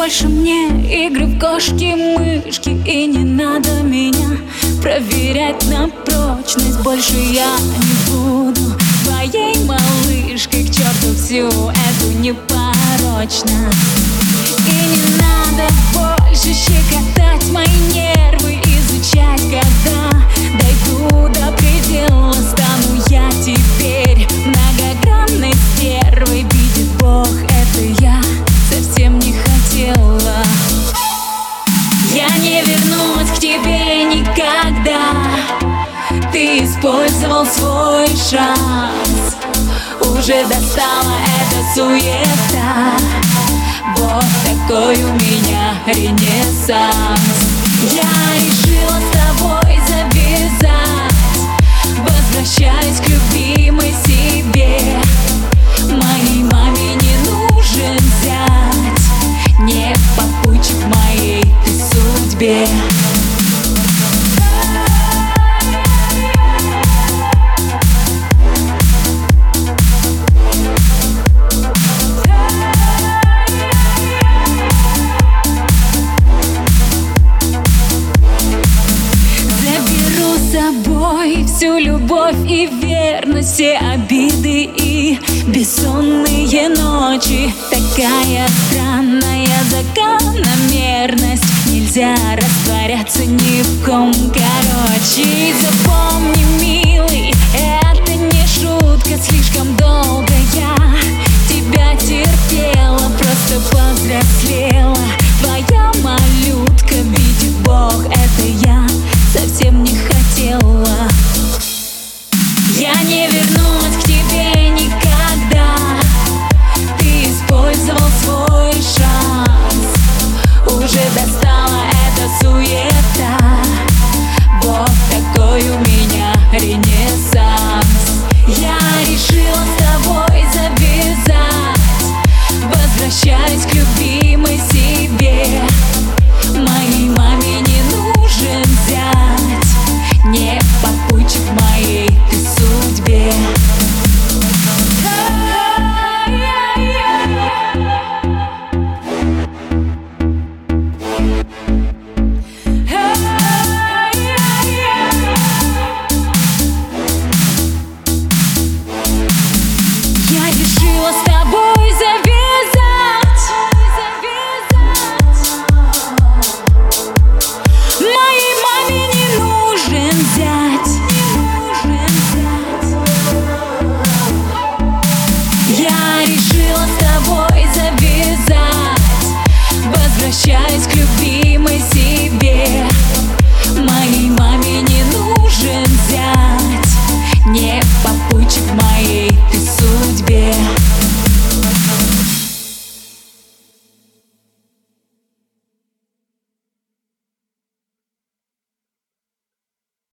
больше мне игры в кошки-мышки, и не надо меня проверять на прочность. Больше я не буду твоей малышкой, к черту всю эту непорочность. И не надо больше щекотать мои нервы, изучать, когда дойду до предела. Стану я теперь многогранной стервой. Видит Бог, это я совсем не хотела. Я не вернусь к тебе никогда. Ты использовал свой шанс. Уже достала эта суета. Вот такой у меня ренессанс. Я решила с тобой завязать. Возвращаюсь к любимой себе. Моей маме не нужен зять, не попутчик моей ты судьбе. Всю любовь и верность, все обиды и бессонные ночи. Такая странная закономерность. Нельзя растворяться ни в ком, короче. Запомни, милый, это не шутка. Слишком долго я тебя терпела, просто повзрослела. Твоя малютка, видит Бог, это я совсем не хотела. Я не вернусь к тебе никогда. Ты использовал свой шанс. Уже достала эта суета. Вот такой у меня ренессанс. Я решила с тобой завязать. Возвращаюсь к любимой себе. Моей маме не нужен зять, не попутчик моей ты судьбе. Я решила с тобой завязать. Моей маме не нужен зять. Я решила с тобой завязать. Возвращаюсь к